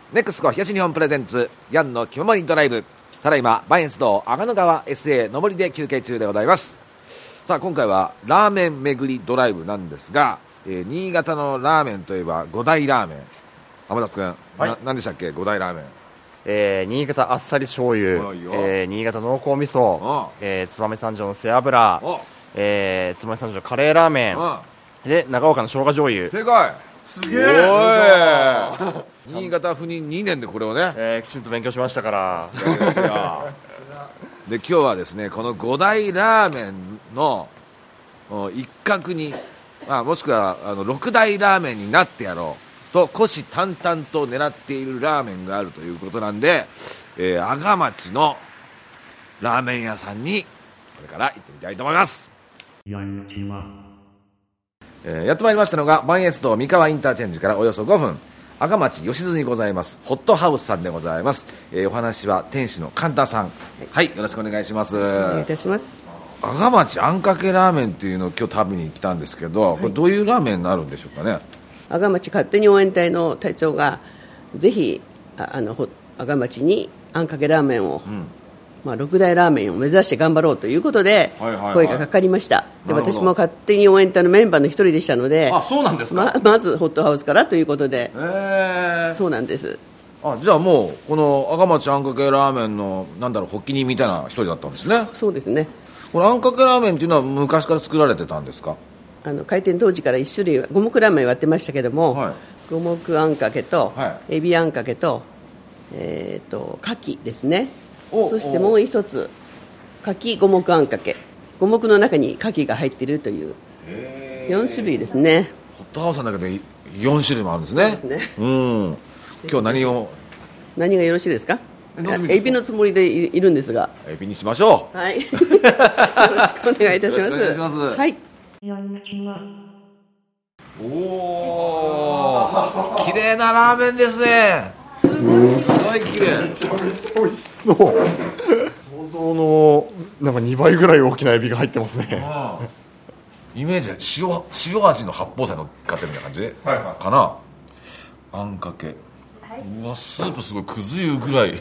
ネクスコ東日本プレゼンツヤンの気ままにドライブ。ただいま磐越道阿賀野川 SA 上りで休憩中でございます。さあ今回はラーメン巡りドライブなんですが、新潟のラーメンといえば五大ラーメン。天達君、何でしたっけ五大ラーメン。 新潟あっさり醤油、新潟濃厚味噌、燕三条の背脂、燕三条カレーラーメンで長岡の生姜醤油。 正解。 すげえ。 新潟赴任2年でこれをね、 きちんと勉強しましたからですよ。で今日はですねこの五大ラーメンの一角に、もしくは六大ラーメンになってやろうと虎視眈々と狙っているラーメンがあるということなんで、阿賀町のラーメン屋さんにこれから行ってみたいと思います。やってまいりましたのが磐越道三河インターチェンジからおよそ5分、阿賀町吉津にございますホットハウスさんでございます。お話は店主の神田さん、はい、よろしくお願いします。 お願いいたします。 阿賀町あんかけラーメンっていうのを今日食べに来たんですけど、これどういうラーメンになるんでしょうかね。 阿賀町勝手に応援隊の隊長がぜひ阿賀町にあんかけラーメンを、6大ラーメンを目指して頑張ろうということで声がかかりました。で私も勝手に応援隊のメンバーの一人でしたので、 そうなんですか。 まずホットハウスからということで、そうなんです。 じゃあもうこの阿賀町あんかけラーメンの発起人みたいな一人だったんですね。 そうですね。 これあんかけラーメンっていうのは昔から作られてたんですか。 開店当時から1種類五目ラーメンやってましたけども、五目あんかけと、エビあんかけと、牡蠣ですね。そしてもう一つ牡蠣五目あんかけ、五目の中に牡蠣が入っているという4種類ですね。 ホットハウスの中で4種類もあるんですね。 そうですね。 今日何がよろしいですか。エビのつもりでいるんですが、 エビにしましょう。 はいよろしくお願いいたします。 お願いします。 はい。 綺麗なラーメンですね。すごい綺麗。 めちゃめちゃ美味しそう。想像の2倍ぐらい大きなエビが入ってますね。 イメージは塩味の八宝菜のっかってるみたいな感じ、かな。あんかけ、うわスープすごいくず湯ぐらい。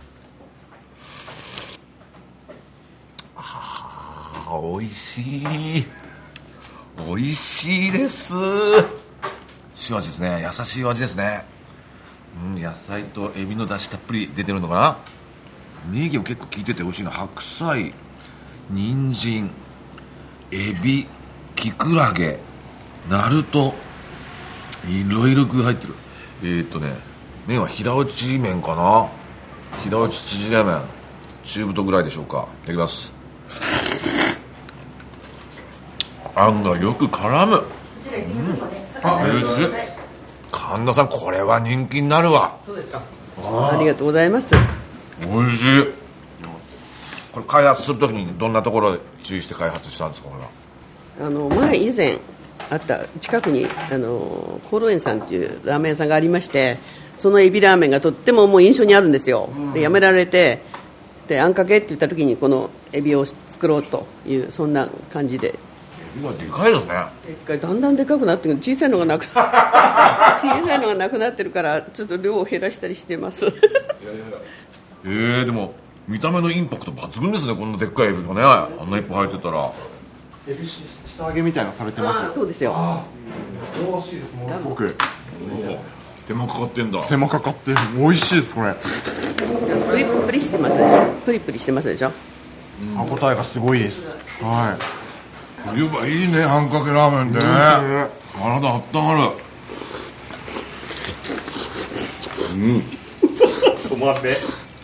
美味しい。美味しいです。塩味ですね。優しい味ですね。野菜とエビの出汁たっぷり出てるのかな。ネギも結構効いてて美味しいの。白菜、人参、エビ、キクラゲ、ナルト、いろいろ具入ってる。麺は平打ち麺かな。平打ち縮れ麺、中太ぐらいでしょうか。いただきます。あんがよく絡む。おいしい。神田さんこれは人気になるわ。 そうですか。ありがとうございます。 おいしい。これ開発するときにどんなところで注意して開発したんですか。これは以前あった近くに香炉園さんっていうラーメン屋さんがありまして、そのエビラーメンがとってももう印象にあるんですよ。でやめられて、であんかけって言った時にこのエビを作ろうというそんな感じで。 エビはでかいですね。 でっかい、だんだんでかくなってくる。小さいのがなくなってるからちょっと量を減らしたりしてます。 でも見た目のインパクト抜群ですね。こんなでっかいエビがね、あんないっぱい入ってたら。 エビ下揚げみたいなされてます。 そうですよ。 美味しいです。ものすごく手間かかってんだ。 手間かかってる。美味しいですこれ。 プリプリしてますでしょ。プリプリしてますでしょ。 歯応えがすごいです。はい。 冬はいいね、あんかけラーメンってね。体あったまる。 止まんね。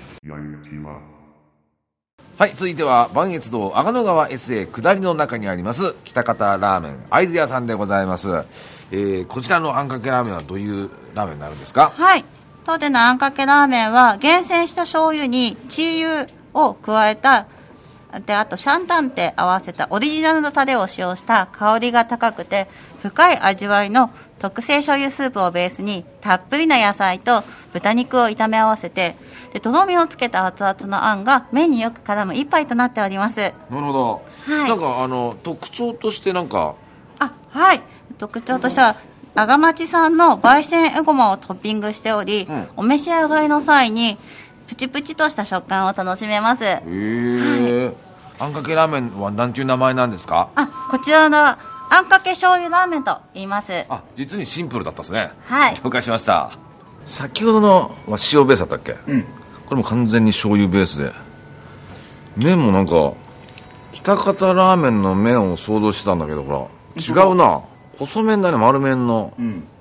はい、続いては磐越道阿賀野川 SA 下りの中にあります北方ラーメン会津屋さんでございます。こちらのあんかけラーメンはどういうラーメンになるんですか。 はい、当店のあんかけラーメンは厳選した醤油にチー油を加えたで、あとシャンタンって合わせたオリジナルのタレを使用した香りが高くて深い味わいの特製醤油スープをベースにたっぷりな野菜と豚肉を炒め合わせて、でとろみをつけた熱々のあんが麺によく絡む一杯となっております。 なるほど、はい、なんか特徴としてなんかはい、特徴としては阿賀町産の焙煎エゴマをトッピングしており、お召し上がりの際にプチプチとした食感を楽しめます。 あんかけラーメンは何ていう名前なんですか？ こちらのあんかけ醤油ラーメンと言います。 実にシンプルだったですね。 はい、 了解しました。先ほどのは塩ベースだったっけ？これも完全に醤油ベースで、麺もなんか喜多方ラーメンの麺を想像してたんだけど、ほら違うな。細麺だね、丸麺の。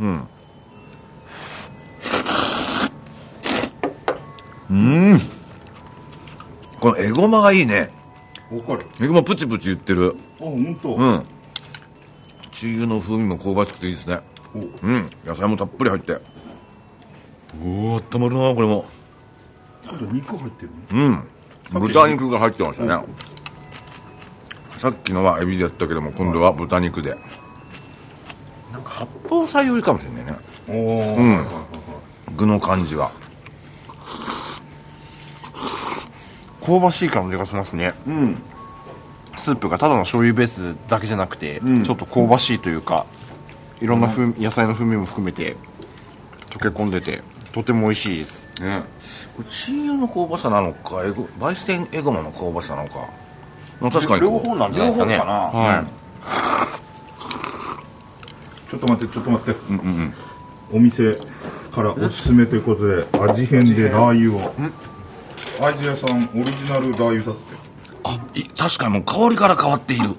このエゴマがいいね。 わかる。 エゴマプチプチ言ってる。 本当。 チー油の風味も香ばしくていいですね。野菜もたっぷり入って。温まるな、これも。 あと肉入ってる。 豚肉が入ってましたね。さっきのはエビでやったけども、今度は豚肉で。なんか八宝菜よりかもしれないね。具の感じは香ばしい感じがしますね。スープがただの醤油ベースだけじゃなくて、ちょっと香ばしいというか、いろんな野菜の風味も含めて溶け込んでてとても美味しいですね。 これチー油の香ばしさなのか、焙煎エゴマの香ばしさなのか、確かに両方なんじゃないですかね。 ちょっと待って、お店からおすすめということで、味変でラー油を。会津屋さんオリジナルラー油だって。 確かにもう香りから変わっている。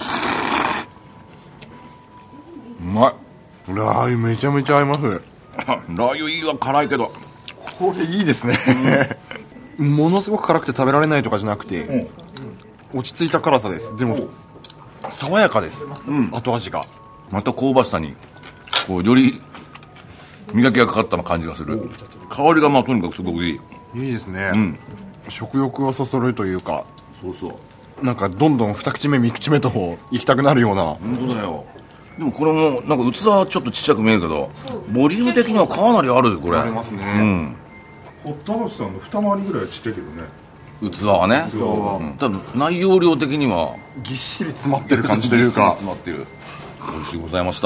うまい。 ラー油めちゃめちゃ合います。 ラー油いいわ。辛いけどこれいいですね。ものすごく辛くて食べられないとかじゃなくて、落ち着いた辛さです。でも爽やかです。後味がまた香ばしさにこうより磨きがかかった感じがする。香りがとにかくすごくいい。 いいですね。食欲をそそるというか、なんかどんどん二口目三口目と行きたくなるような。 本当だよ。でもこれもなんか器はちょっとちっちゃく見えるけど、ボリューム的にはかなりある。これありますね。ホットハウスさんの二回りぐらいはちっちゃいけどね、 器はね。ただ内容量的にはぎっしり詰まってる感じというか詰まってる。美味しいございました。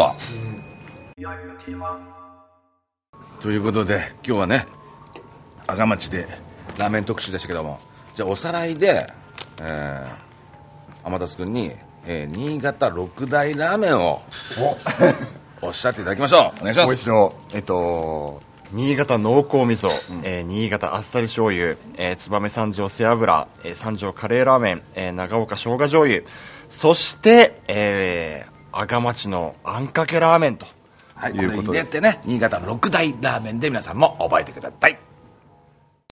ということで今日はね、阿賀町でラーメン特集でしたけども、じゃあおさらいで、天達君に、新潟六大ラーメンをおっしゃっていただきましょう。お願いします。 もう一度、新潟濃厚味噌、新潟あっさり醤油、燕三条背脂、三条カレーラーメン、長岡生姜醤油、そして、阿賀町のあんかけラーメンということで、 入れてね、新潟六大ラーメンで皆さんも覚えてください。